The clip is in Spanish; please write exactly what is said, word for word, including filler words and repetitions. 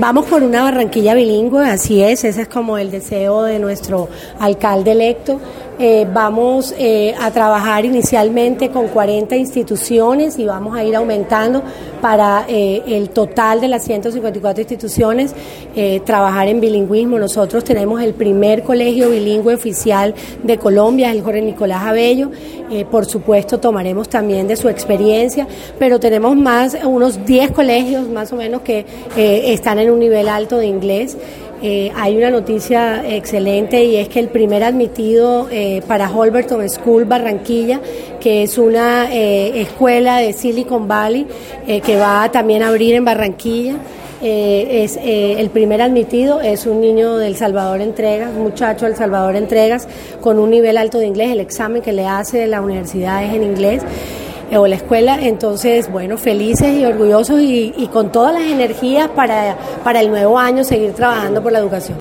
Vamos por una Barranquilla bilingüe, así es, ese es como el deseo de nuestro alcalde electo. Eh, vamos eh, a trabajar inicialmente con cuarenta instituciones y vamos a ir aumentando para eh, el total de las ciento cincuenta y cuatro instituciones, eh, trabajar en bilingüismo. Nosotros tenemos el primer colegio bilingüe oficial de Colombia, el Jorge Nicolás Abello. Eh, por supuesto tomaremos también de su experiencia, pero tenemos más, unos diez colegios más o menos que eh, están en un nivel alto de inglés. Eh, hay una noticia excelente y es que el primer admitido eh, para Holberton School Barranquilla, que es una eh, escuela de Silicon Valley eh, que va también a abrir en Barranquilla, eh, es eh, el primer admitido es un niño del Salvador Entregas, un muchacho del Salvador Entregas con un nivel alto de inglés. El examen que le hace de la universidad es en inglés o la escuela. Entonces, bueno, felices y orgullosos y, y con todas las energías para, para el nuevo año seguir trabajando por la educación.